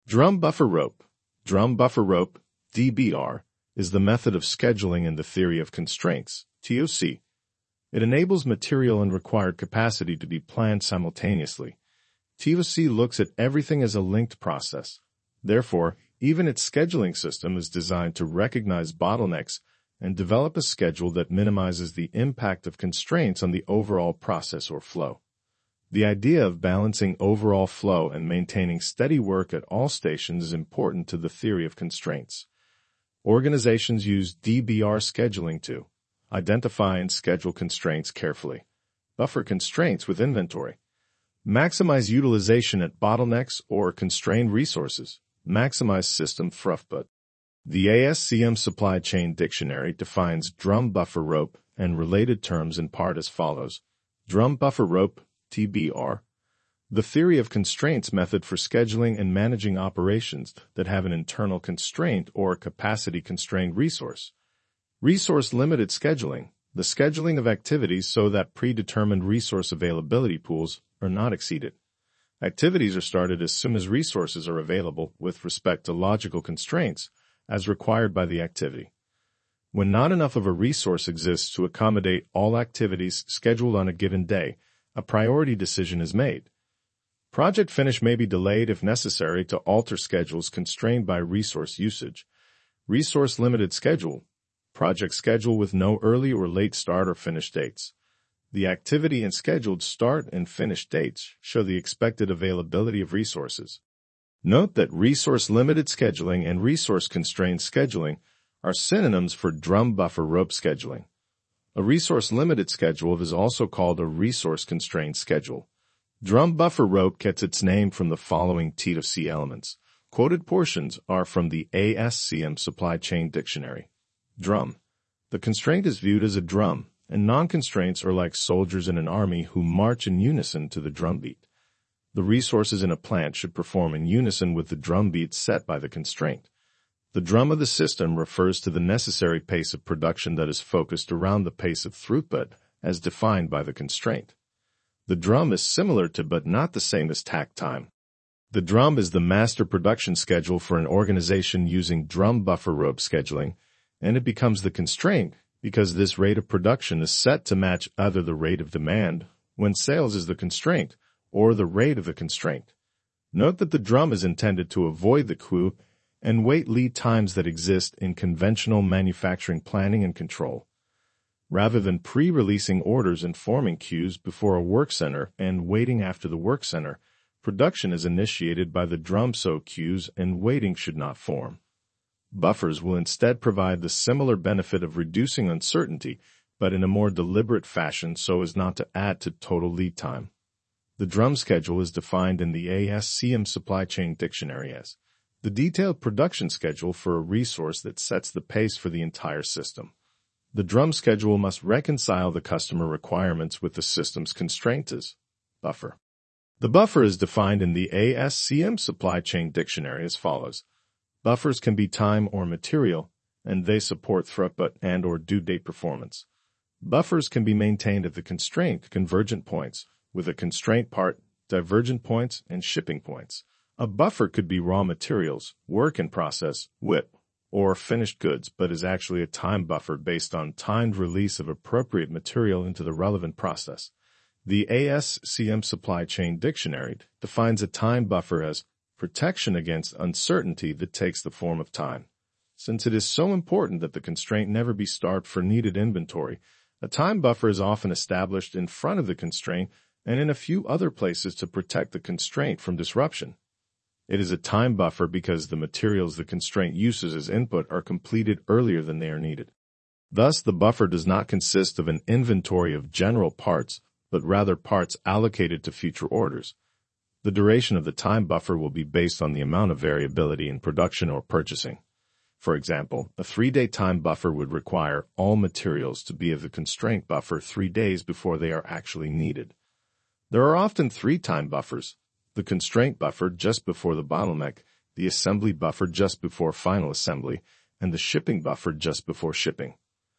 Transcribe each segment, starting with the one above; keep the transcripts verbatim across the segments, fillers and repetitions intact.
Drum buffer rope. Drum buffer rope, D B R, is the method of scheduling in the theory of constraints, T O C. It enables material and required capacity to be planned simultaneously. T O C looks at everything as a linked process. Therefore, even its scheduling system is designed to recognize bottlenecks and develop a schedule that minimizes the impact of constraints on the overall process or flow. The idea of balancing overall flow and maintaining steady work at all stations is important to the theory of constraints. Organizations use D B R scheduling to identify and schedule constraints carefully, buffer constraints with inventory, maximize utilization at bottlenecks or constrained resources, maximize system throughput. The A S C M Supply Chain Dictionary defines drum buffer rope and related terms in part as follows. Drum buffer rope, T B R, the theory of constraints method for scheduling and managing operations that have an internal constraint or capacity-constrained resource. Resource-limited scheduling, the scheduling of activities so that predetermined resource availability pools are not exceeded. Activities are started as soon as resources are available with respect to logical constraints as required by the activity. When not enough of a resource exists to accommodate all activities scheduled on a given day, a priority decision is made. Project finish may be delayed if necessary to alter schedules constrained by resource usage. Resource-limited schedule, project schedule with no early or late start or finish dates. The activity and scheduled start and finish dates show the expected availability of resources. Note that resource-limited scheduling and resource-constrained scheduling are synonyms for drum buffer rope scheduling. A resource-limited schedule is also called a resource-constrained schedule. Drum buffer rope gets its name from the following T O C elements. Quoted portions are from the A S C M Supply Chain Dictionary. Drum. The constraint is viewed as a drum, and non-constraints are like soldiers in an army who march in unison to the drum beat. The resources in a plant should perform in unison with the drum beat set by the constraint. The drum of the system refers to the necessary pace of production that is focused around the pace of throughput as defined by the constraint. The drum is similar to but not the same as takt time. The drum is the master production schedule for an organization using drum buffer rope scheduling, and it becomes the constraint because this rate of production is set to match either the rate of demand, when sales is the constraint, or the rate of the constraint. Note that the drum is intended to avoid the queue and wait lead times that exist in conventional manufacturing planning and control. Rather than pre-releasing orders and forming queues before a work center and waiting after the work center, production is initiated by the drum so queues and waiting should not form. Buffers will instead provide the similar benefit of reducing uncertainty, but in a more deliberate fashion so as not to add to total lead time. The drum schedule is defined in the A S C M Supply Chain Dictionary as the detailed production schedule for a resource that sets the pace for the entire system. The drum schedule must reconcile the customer requirements with the system's constraints as buffer. The buffer is defined in the A S C M Supply Chain Dictionary as follows. Buffers can be time or material, and they support throughput and or due date performance. Buffers can be maintained at the constraint convergent points, with a constraint part, divergent points, and shipping points. A buffer could be raw materials, work in process, W I P, or finished goods, but is actually a time buffer based on timed release of appropriate material into the relevant process. The A S C M Supply Chain Dictionary defines a time buffer as protection against uncertainty that takes the form of time. Since it is so important that the constraint never be starved for needed inventory, a time buffer is often established in front of the constraint and in a few other places to protect the constraint from disruption. It is a time buffer because the materials the constraint uses as input are completed earlier than they are needed. Thus, the buffer does not consist of an inventory of general parts, but rather parts allocated to future orders. The duration of the time buffer will be based on the amount of variability in production or purchasing. For example, a three-day time buffer would require all materials to be of the constraint buffer three days before they are actually needed. There are often three time buffers: the constraint buffer just before the bottleneck, the assembly buffer just before final assembly, and the shipping buffer just before shipping.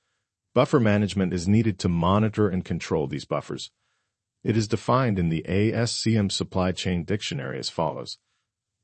Buffer management is needed to monitor and control these buffers. It is defined in the A S C M Supply Chain Dictionary as follows.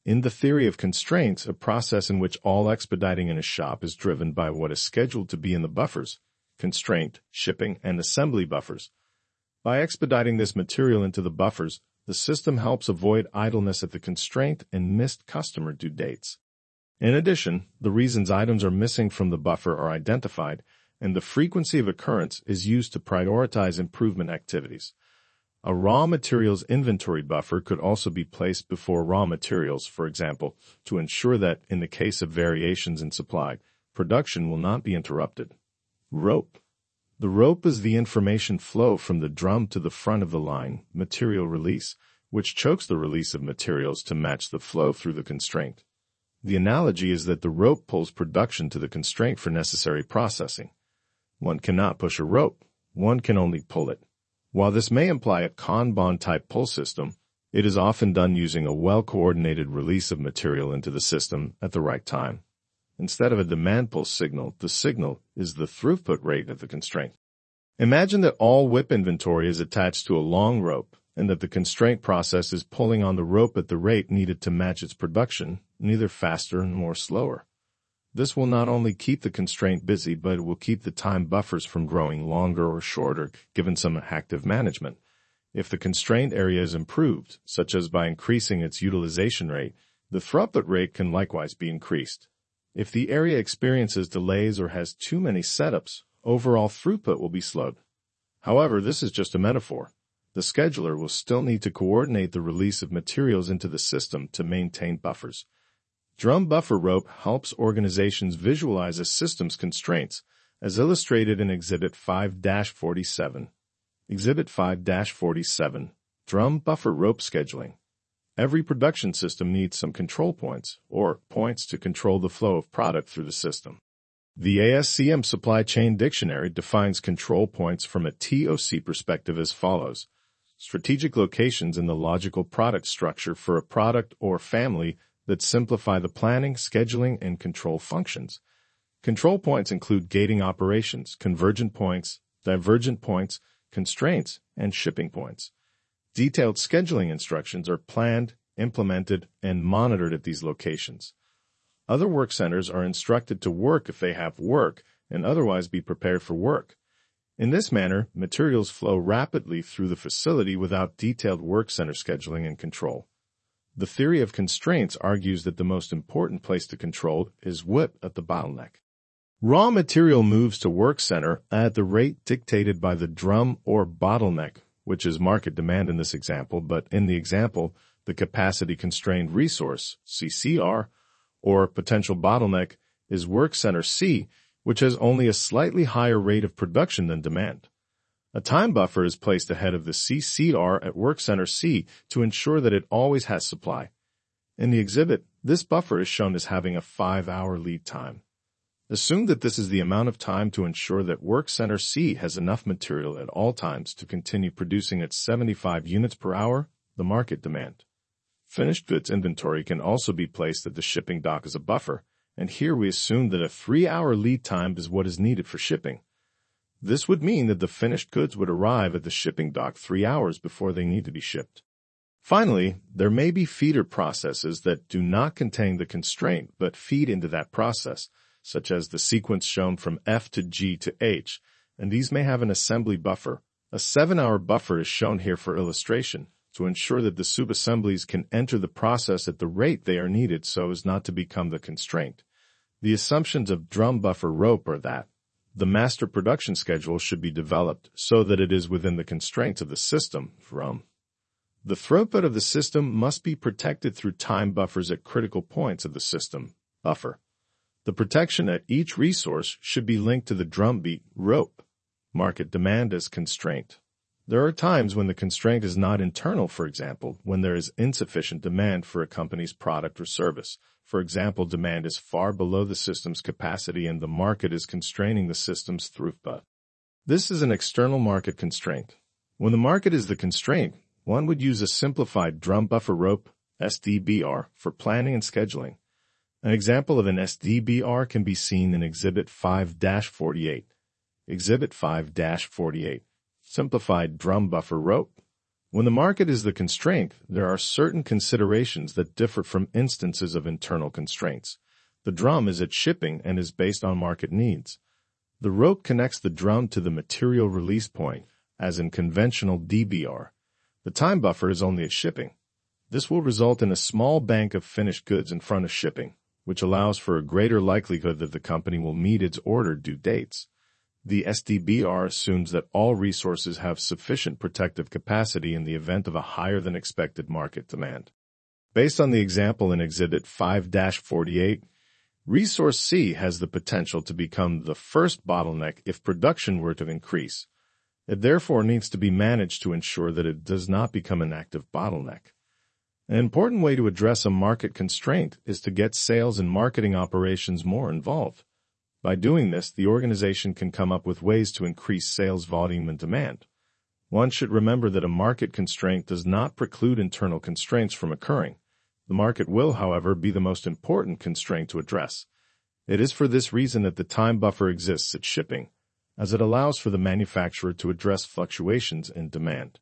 In the theory of constraints, a process in which all expediting in a shop is driven by what is scheduled to be in the buffers, constraint, shipping, and assembly buffers. By expediting this material into the buffers, the system helps avoid idleness at the constraint and missed customer due dates. In addition, the reasons items are missing from the buffer are identified, and the frequency of occurrence is used to prioritize improvement activities. A raw materials inventory buffer could also be placed before raw materials, for example, to ensure that, in the case of variations in supply, production will not be interrupted. Rope. The rope is the information flow from the drum to the front of the line, material release, which chokes the release of materials to match the flow through the constraint. The analogy is that the rope pulls production to the constraint for necessary processing. One cannot push a rope, one can only pull it. While this may imply a Kanban-type pull system, it is often done using a well-coordinated release of material into the system at the right time. Instead of a demand pull signal, the signal is the throughput rate of the constraint. Imagine that all whip inventory is attached to a long rope and that the constraint process is pulling on the rope at the rate needed to match its production, neither faster nor slower. This will not only keep the constraint busy, but it will keep the time buffers from growing longer or shorter, given some active management. If the constraint area is improved, such as by increasing its utilization rate, the throughput rate can likewise be increased. If the area experiences delays or has too many setups, overall throughput will be slowed. However, this is just a metaphor. The scheduler will still need to coordinate the release of materials into the system to maintain buffers. Drum buffer rope helps organizations visualize a system's constraints, as illustrated in Exhibit five dash forty-seven. Exhibit five dash forty-seven, Drum Buffer Rope Scheduling. Every production system needs some control points, or points to control the flow of product through the system. The A S C M Supply Chain Dictionary defines control points from a T O C perspective as follows: strategic locations in the logical product structure for a product or family that simplify the planning, scheduling, and control functions. Control points include gating operations, convergent points, divergent points, constraints, and shipping points. Detailed scheduling instructions are planned, implemented, and monitored at these locations. Other work centers are instructed to work if they have work and otherwise be prepared for work. In this manner, materials flow rapidly through the facility without detailed work center scheduling and control. The theory of constraints argues that the most important place to control is whip at the bottleneck. Raw material moves to work center at the rate dictated by the drum or bottleneck, which is market demand in this example, but in the example, the capacity-constrained resource, C C R, or potential bottleneck, is work center C, which has only a slightly higher rate of production than demand. A time buffer is placed ahead of the C C R at work center C to ensure that it always has supply. In the exhibit, this buffer is shown as having a five-hour lead time. Assume that this is the amount of time to ensure that work center C has enough material at all times to continue producing at seventy-five units per hour, the market demand. Finished goods inventory can also be placed at the shipping dock as a buffer, and here we assume that a three-hour lead time is what is needed for shipping. This would mean that the finished goods would arrive at the shipping dock three hours before they need to be shipped. Finally, there may be feeder processes that do not contain the constraint but feed into that process, such as the sequence shown from F to G to H, and these may have an assembly buffer. A seven-hour buffer is shown here for illustration to ensure that the subassemblies can enter the process at the rate they are needed so as not to become the constraint. The assumptions of drum buffer rope are that the master production schedule should be developed so that it is within the constraints of the system, drum. The throughput of the system must be protected through time buffers at critical points of the system, buffer. The protection at each resource should be linked to the drumbeat, rope, market demand as constraint. There are times when the constraint is not internal, for example, when there is insufficient demand for a company's product or service. For example, demand is far below the system's capacity and the market is constraining the system's throughput. This is an external market constraint. When the market is the constraint, one would use a simplified drum buffer rope, S D B R, for planning and scheduling. An example of an S D B R can be seen in Exhibit five dash forty-eight. Exhibit five dash forty-eight. Simplified drum buffer rope. When the market is the constraint, there are certain considerations that differ from instances of internal constraints. The drum is at shipping and is based on market needs. The rope connects the drum to the material release point, as in conventional D B R. The time buffer is only at shipping. This will result in a small bank of finished goods in front of shipping, which allows for a greater likelihood that the company will meet its order due dates. The S D B R assumes that all resources have sufficient protective capacity in the event of a higher-than-expected market demand. Based on the example in Exhibit five dash forty-eight, Resource C has the potential to become the first bottleneck if production were to increase. It therefore needs to be managed to ensure that it does not become an active bottleneck. An important way to address a market constraint is to get sales and marketing operations more involved. By doing this, the organization can come up with ways to increase sales volume and demand. One should remember that a market constraint does not preclude internal constraints from occurring. The market will, however, be the most important constraint to address. It is for this reason that the time buffer exists at shipping, as it allows for the manufacturer to address fluctuations in demand.